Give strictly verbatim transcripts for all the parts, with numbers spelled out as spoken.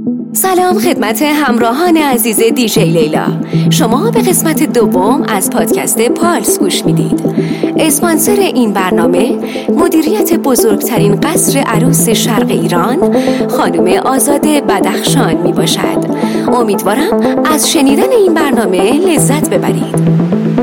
سلام خدمت همراهان عزیز دیجی لیلا. شما به قسمت دوم از پادکست پالس گوش میدید. اسپانسر این برنامه مدیریت بزرگترین قصر عروس شرق ایران خانم آزاده بدخشان می باشد. امیدوارم از شنیدن این برنامه لذت ببرید.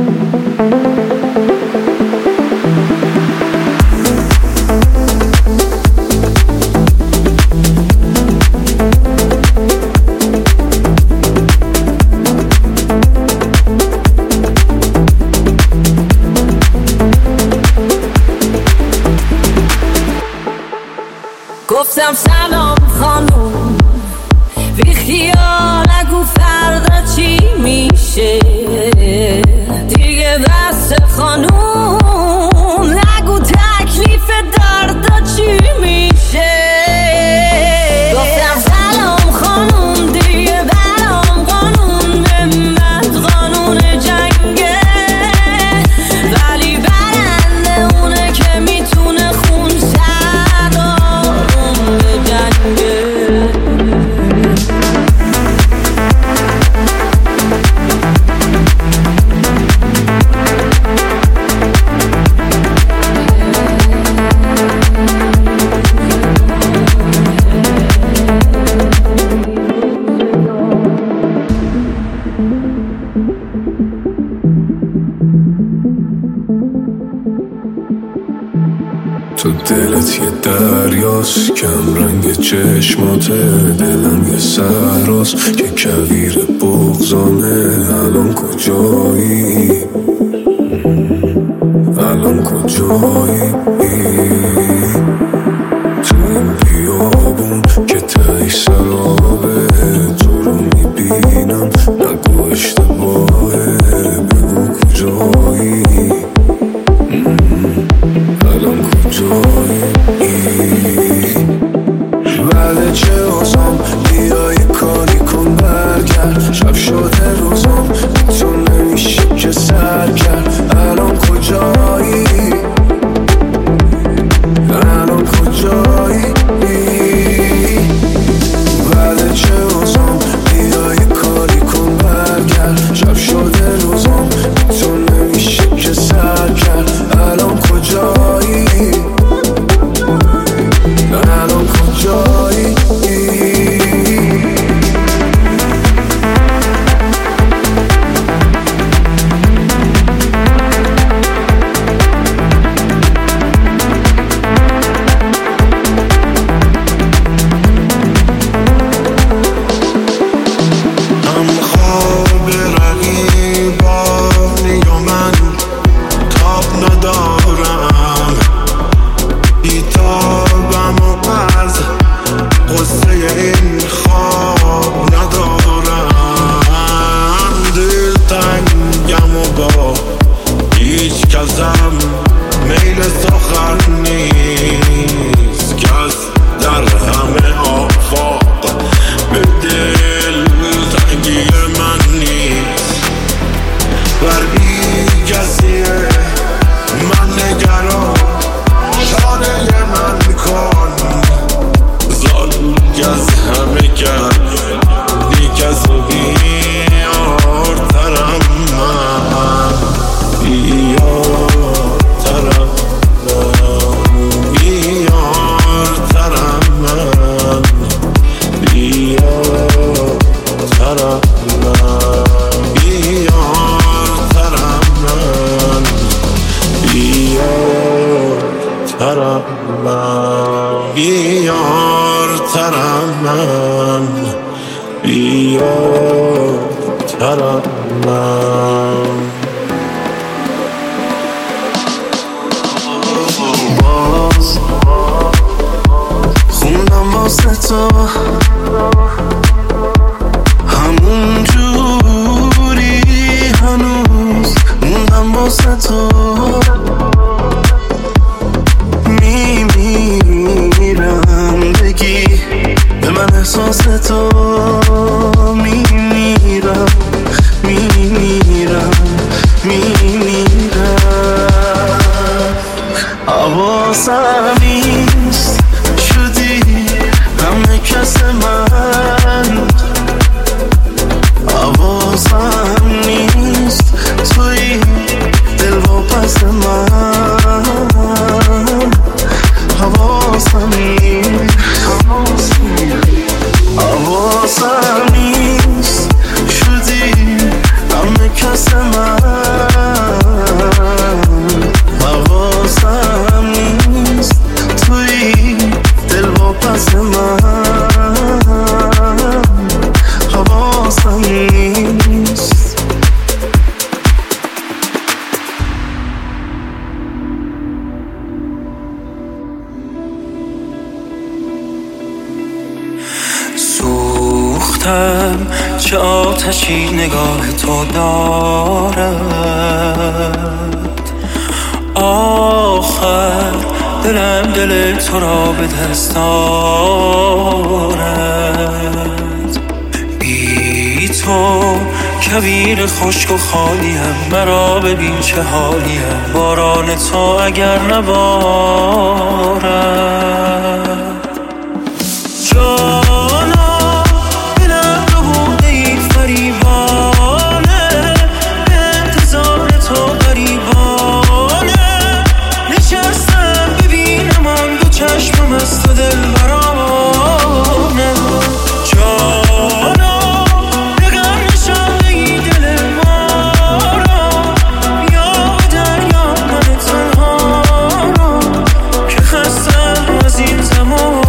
گفتم سلام خانوم، بی خیال نگو فردا چی میشه، دیگه بس خانوم نگو تکلیف دردا چی میشه. گفتم سلام خانوم، دیگه برام قانون به من قانون جنگه، ولی برنده اونه که میتونه خون تو دلت یه دریاست، کم رنگ چشماته، دلم یه سهراست که کویر بغضانه. الان کجایی؟ الان کجایی؟ تو این بیابون که تایی سرابه، تو رو میبینم نگو اشتباهه، بگو کجایی؟ الان کجایی؟ بله چه اوزام، بیا یه کاری کن برگرد، شب شده روزام تو نمیشه که سر کرد. الان کجایی؟ الان کجایی؟ بله چه اوزام، بیا یه کاری کن برگرد، شب شده روزام تو نمیشه که سر کرد. الان کجایی؟ الان کجایی؟ باز خوندم واسه تو همون جوری، هنوز موندم واسه تو، میمیرم بگی به من احساس تو، میمیرم میمیرم میمیرم. حواسم نیست شدی همه کس من گفتم چه آتشی نگاه تو دارد، آخر دلم دل تو را به دست دارد. بی تو کویر خشک و خالیم، مرا ببین چه حالیم، باران تو اگر نبارد. جانا دلم رو بوده این فریبانه، به انتظار تو غریبانه، نشستم ببینم آن دو چشمم از تو دل برانه. جانا بگر نشانه ای دل ما را، یا دریا من تنها را که خستم از این زمان.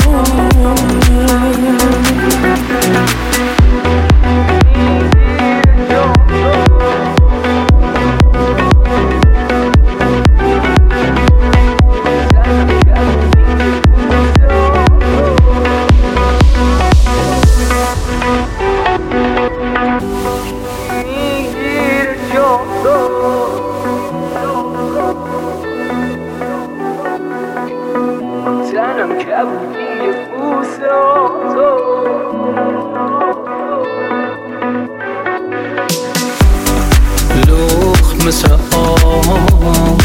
لخت مثل آب،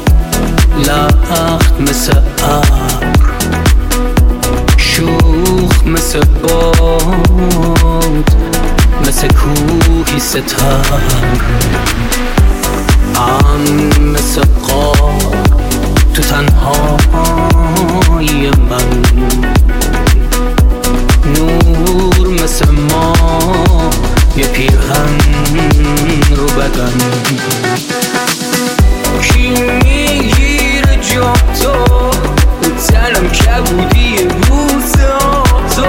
لخت مثل ابر، شوخ مثل باد، مثل کوهی ستر، امن مثل غار تو تنهایی من، نور مثل ما یه پیرهن رو بدن. کی میگیره جا تو و تنم کبودی بوسه تو،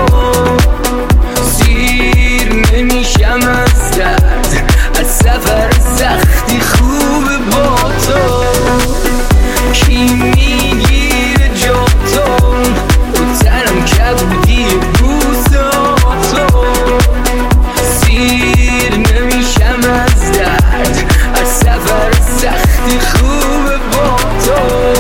سیر نمیشم از درد، از سفر سختی خوب با تو. کی میگیره جا تو و تنم کبودی بوسه تو، سیر نمیشم از درد، از سفر سختی خوب با تو.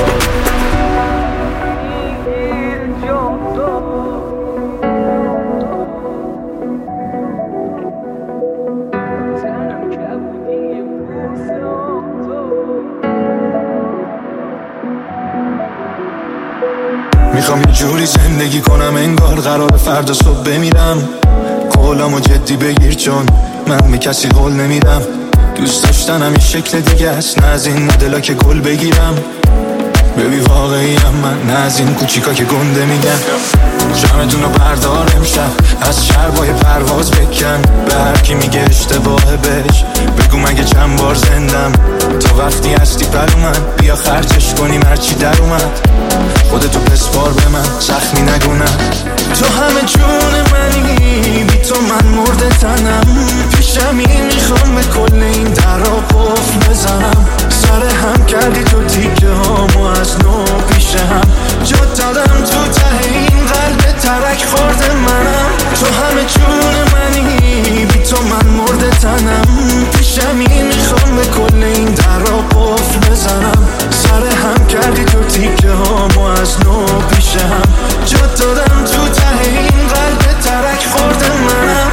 میخوام یه جوری زندگی کنم انگار قرار فردا صبح بمیرم، قولامو جدی بگیر چون من به کسی قول نمیدم. دوست داشتنم یه شکل دیگه است، نه از این مدلا که گل بگیرم. ببی واقعی هم من، نه از این کوچیکا که گنده میگن. جمعتونو بردار امشب، از شربای پرواز بکن. به هر کی میگه اشتباهه بهش بگو مگه چند بار زندم. تو وقتی هستی پر من، بیا خرجش کنیم هرچی در اومد. خودتو بسپار به من، زخمی نگونم. تو همه جون منی، بی تو من مرده تنم. پیشمی میخوام به کل این در را قفل بزنم. سر هم کردی تو تیکه هامو از نو پیش هم جا دادم. تو ته این قلب ترک خورده منم. تو همه جون منی، بی تو من مرده تنم. پیشمی میخوام به کل این در را قفل بزنم. سر هم کردی تو تیکه هامو از نو پیش هم جا دادم. تو ته این قلب ترک خورده منم.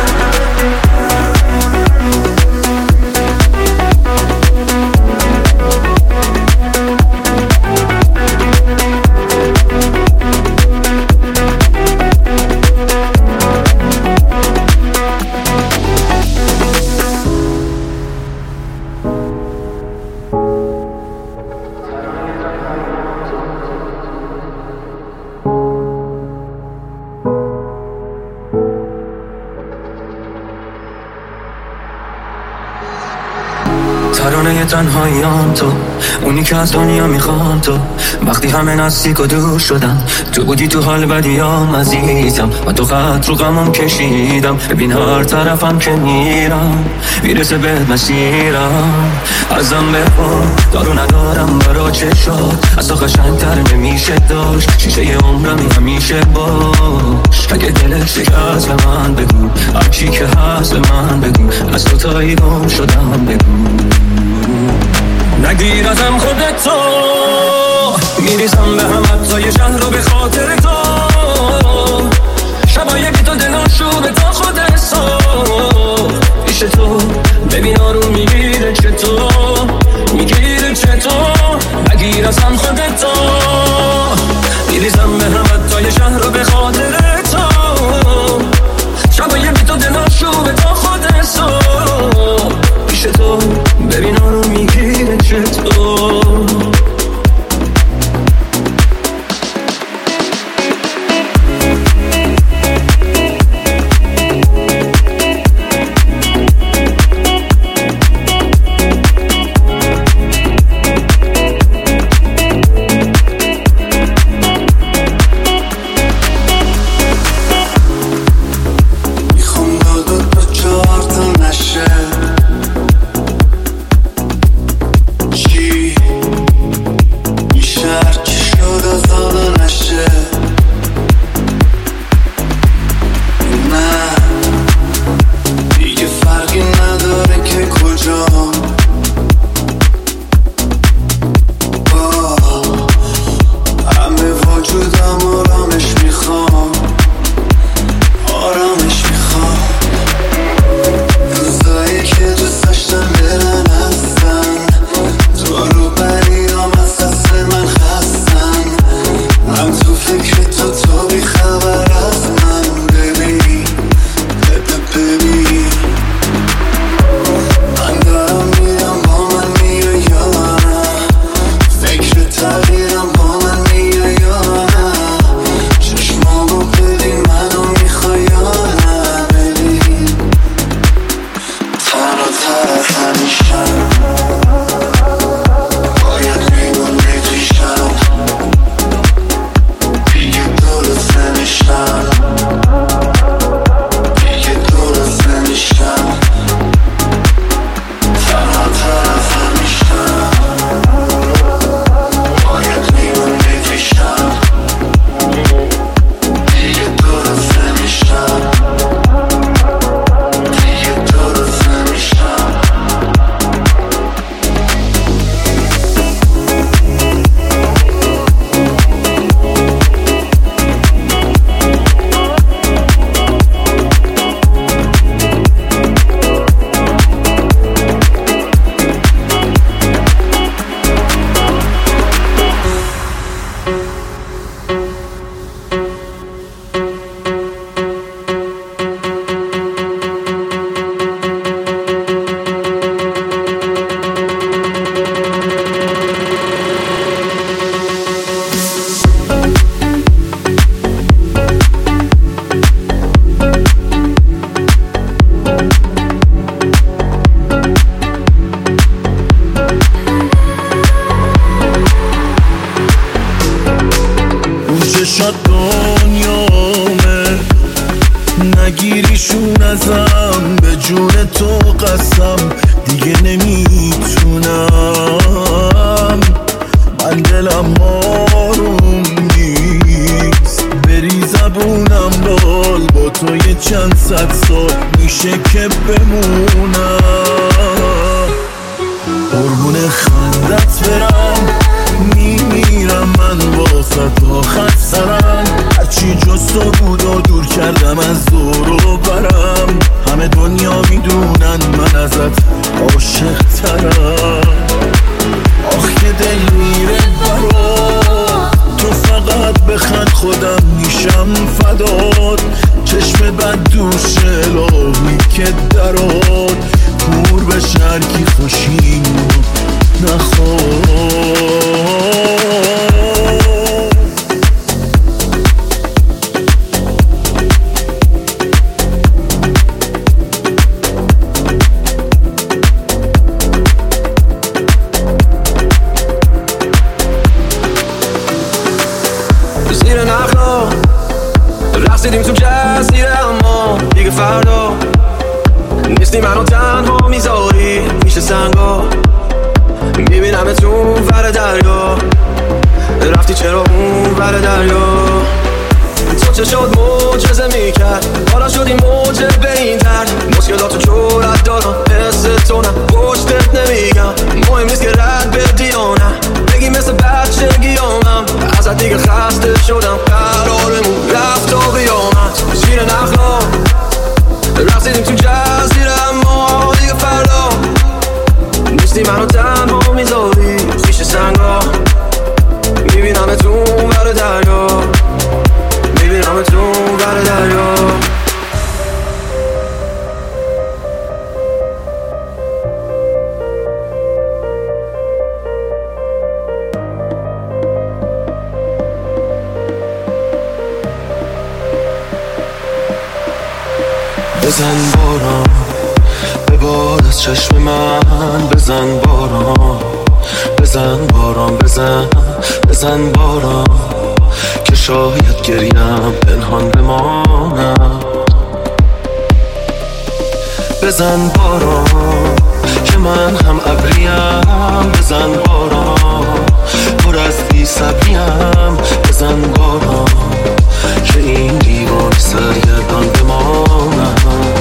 ترانه تنهاییام تو، اونی که از دنیا میخوام تو. وقتی همه نزدیک و دور شدن، تو بودی تو حال بدیام عزیزم. و تو خط رو غمم کشیدم، ببین هر طرفم که میرم میرسه به مسیرم. ازم بخوام دارو ندارم برا چشات، از تو قشنگتر نمیشه داشت. شیشه عمرمی همیشه باش، اگه دلت شکست به من بگو، هرچی که هست به من بگو، از تو تایی گم شدم بگو. نگیر ازم خودتو، میریزم به هم حتی شهر رو به خاطر تو. شبای بی تو دلاشو به تا خود حساب پیش تو، ببین آروم میگیره چطور، میگیره چطور. نگیر ازم خودتو، میریزم به هم حتی شهر رو به خاطر تو. شبای بی تو دلاشو به تا خود حساب پیش تو، ببین آروم میگیره چطور. نگیریشون ازم، به جون تو قسم دیگه نمیتونم. من دلم آروم نیست، بری زبونم لال، با تو یه چند صد سال میشه که بمونم. قربون خندت برم، میمیرم من واسه تا خط سرم. هرچی جز تو بود و دور کردم از دور و برم. همه دنیا میدونن من ازت عاشق ترم. آخ که دل میره برات، تو فقط بخند خودم میشم فدات. چشم بد دوشه لاغی که درات، کور به شرکی خوشیم نخواد. نیستی منو تنها میذاری پیش سنگا، میبینم تو اون ور دریا، رفتی چرا اون ور دریا؟ تو چه شد معجزه میکرد، حالا شدی موجه به این درد، مشکلاتو جورت دارم حس تو نه پشتت نمیگم، مهم نیست که رد بدی یا نه، بگی مثل بچگی آمم، ازت دیگه خسته شدم، قرارمون رفت تا قیامت، زیر نخلا رقصیدیم تو جزیره اما دیگه فردا، نیستی منو تنها میذاری پیش سنگا، میبینم تو اون ور دریا، میبینم تو اون ور دریا. بزن باران ببار از چشم من، بزن باران بزن باران بزن بزن باران که شاید گریم پنهان بمانم، بزن باران که من هم ابریم، بزن باران پر از بی صبریم، بزن باران که این دیوان سرگردان بمانم.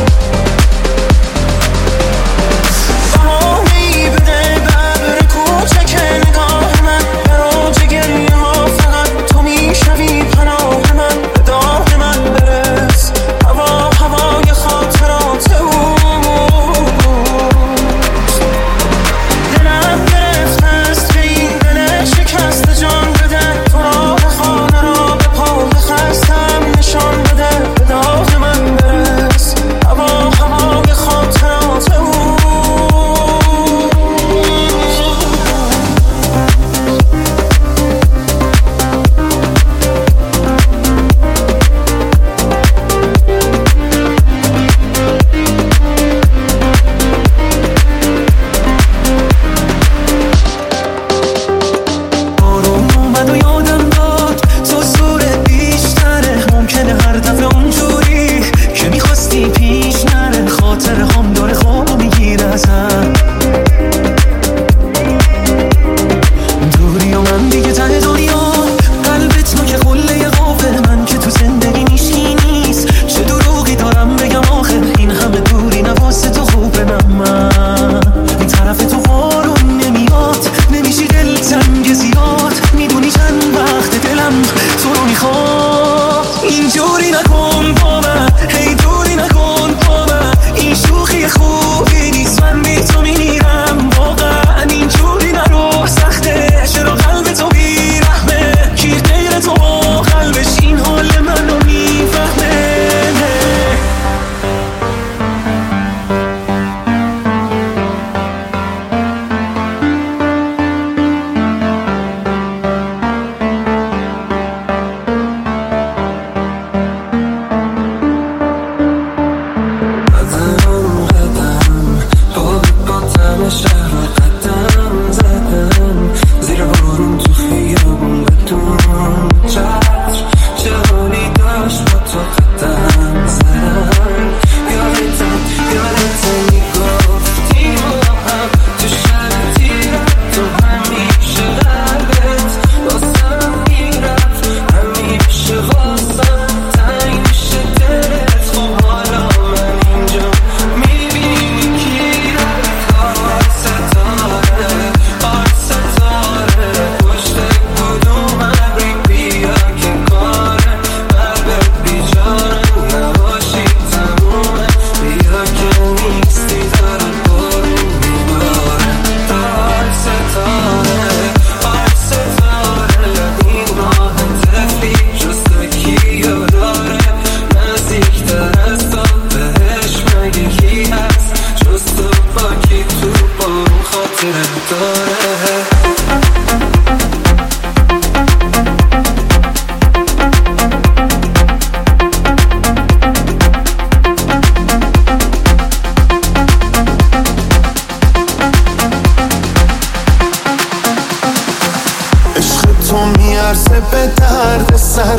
میارزه به درد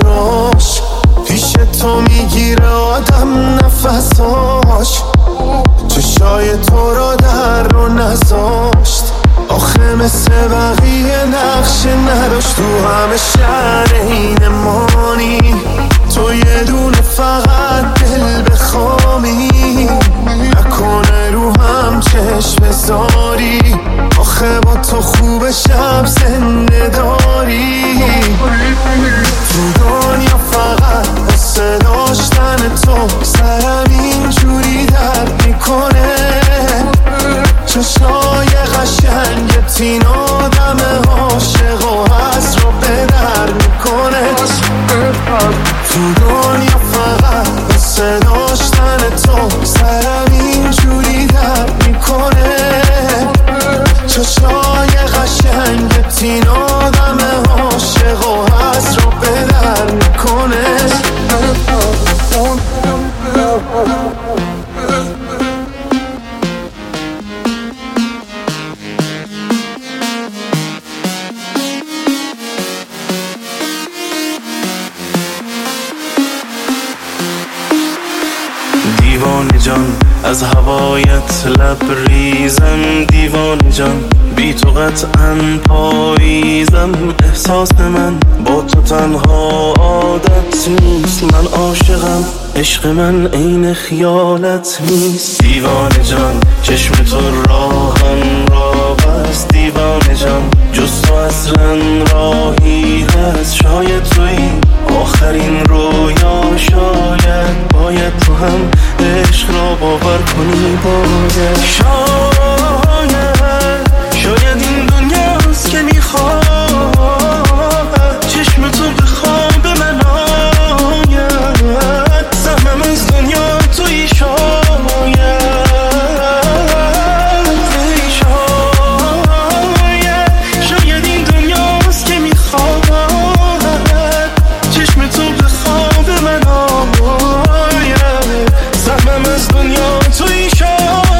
سراش، پیش تو میگیره آدم نفساش، چشات بقیه نقش نداشت تو همه شهر این مانی، تو یه دونه فقط دل بخوامی، نکنه رو هم چشم بذاری، آخه با تو خوب شب زنده داری. تو دنیا فقط واسه داشتن تو سرم اینجوری درد میکنه، چشای قشنگ تین آدم عاشق و هست رو به در میکنه. تو دنیا فقط واسه داشتن تو سرم اینجوری درد میکنه، چشای قشنگ تین آدم عاشق و هست رو به در میکنه. دیوانه جان از هوایت لبریزم، دیوانه جان بی تو قطعاً پاییزم، احساس من با تو تنها عادت نیست، من عاشقم عشق من عین خیالت نیست. دیوانه جان چشم تو راهم را بست، دیوانه جان جز تو اصلا راهی هست، شاید توی آخرین رویا، شاید باید تو هم عشق را باور کنی، باید شاید شاید این دنیاست که میخواد چشم تو به خواب من آید، سهمم از دنیا توی شاید شاید شاید این دنیاست که میخواد چشم تو به خواب من آید، سهمم از دنیا توی شاید.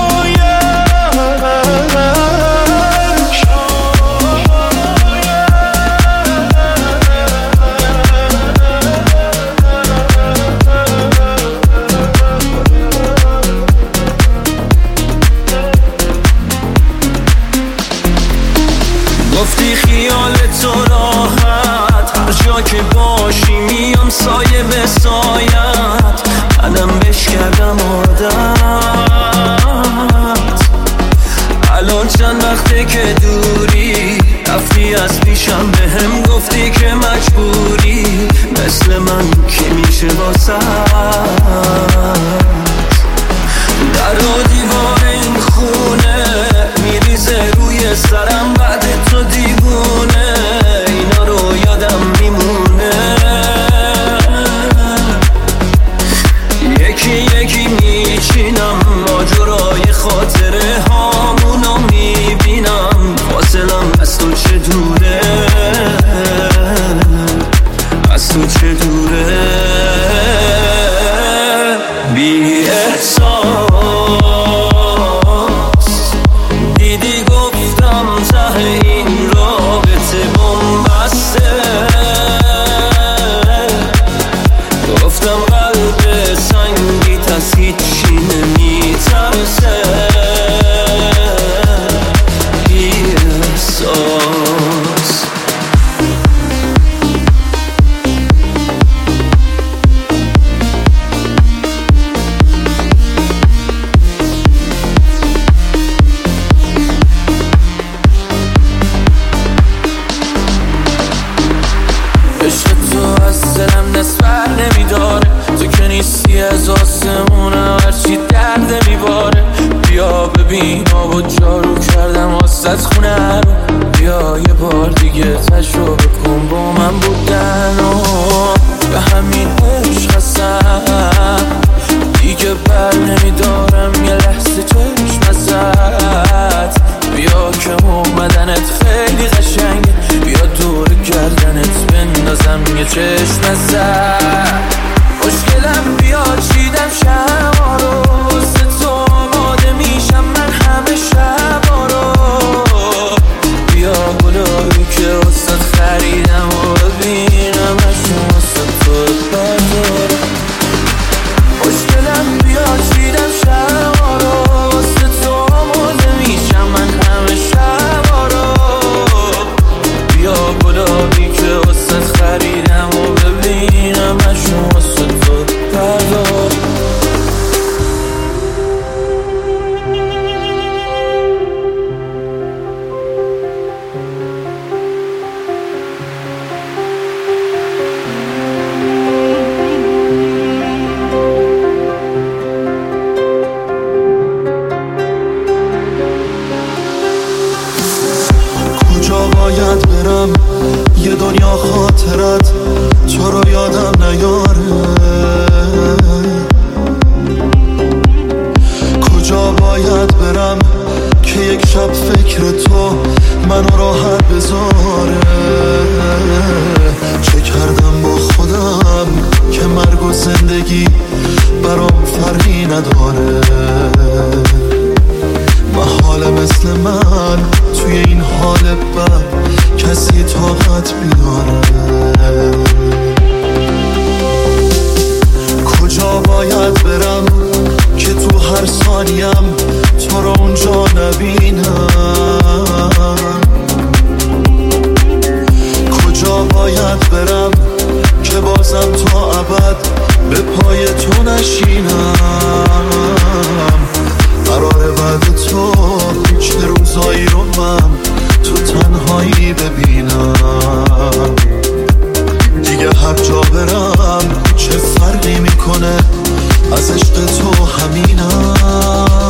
گفتی خیال تو راحت، هر جا که باشی میام سایه به سایت، منم بش کردم عادت، الان چند وقته که دوری، رفتی از پیشم به هم گفتی که مجبوری، مثل من که میشه واسه در و دیوار این خونه میریزه روی سرم، بعد تو دیوونه اینا رو یادم میمونه، یکی یکی میچینم ماجرای خاطره هامونو میبینم، فاصلم از تو چه دوره، از تو چه دوره، بی احساس دیدی گفتم ته این رابطه بنبسته، گفتم قلب سنگیت از هیچی نمیترسه، بی احساس. از آسمونم هرچی درد میباره، بیا ببین آبو جارو کردم واسه خونه رو، بیا یه بار دیگه تجربه کن با من بودن و به همین عشق هستم، دیگه بر نمیدارم یه لحظه چشم ازت، بیا که اومدنت خیلی قشنگه، بیا دور گردنت بندازم یه چشم ازت، خوشگلم بیا چیدم شما رو، واسه تو آماده میشم من همه شبا رو، بیا گلایی که واسه خریدم و ببینم اشون واسه تو بردارم، خوشگلم بیا چیدم شما تا خاطرت تو رو یادم نیاره. کجا باید برم که یک شب فکر تو منو راحت بذاره. چه کردم با خودم که مرگ و زندگی برام فرقی نداره. محاله مثل من توی این حال بد کسی طاقت بیاره. کجا باید برم که تو هر ثانیم تو رو اونجا نبینم. کجا باید برم که بازم تا ابد به پای تو نشینم. قراره بعد تو چه روزایی رو من تو تنهایی ببینم. دیگه هر جا برم چه فرقی میکنه، از عشق تو همینم.